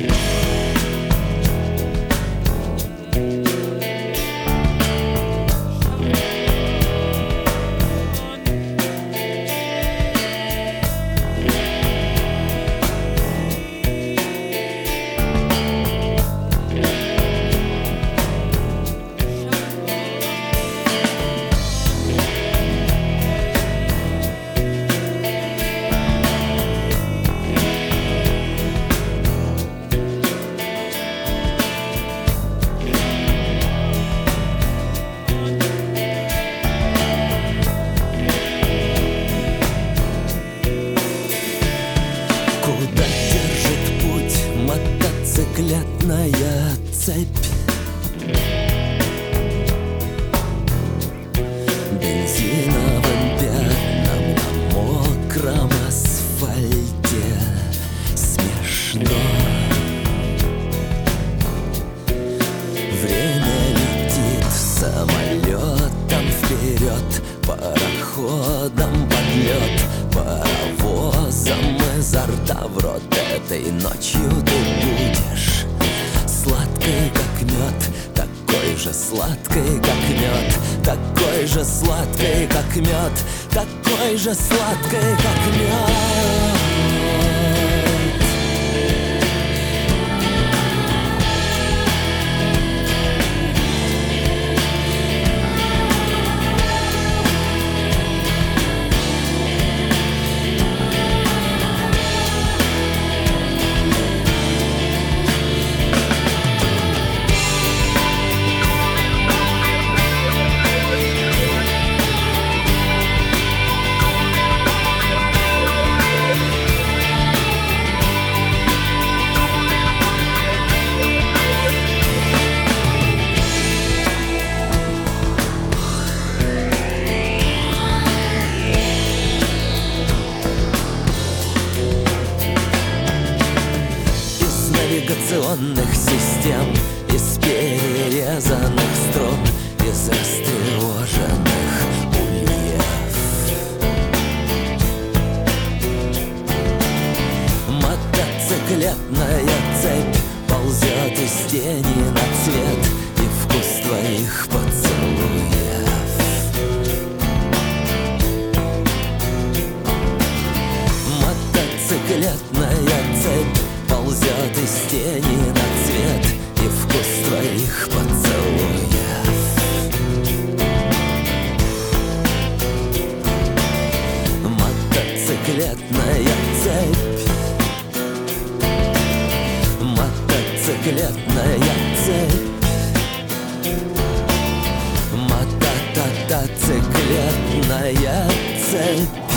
Куда держит путь мотоциклетная цепь? Бензиновым пятном на мокром асфальте смешно. Время летит самолетом вперед, пароходом под лед, паровозом изо рта в рот. Этой ночью ты будешь сладкой, как мед, такой же сладкой, как мед, такой же сладкой, как мед, такой же сладкой, как мед. Навигационных систем, из перерезанных струн, из растревоженных ульев. Мотоциклетная цепь ползет из тени на цвет и вкус твоих поцелуев. Мотоциклетная цепь ползет из тени на цвет и вкус твоих поцелуев. Мотоциклетная цепь, мотоциклетная цепь, мотоциклетная цепь.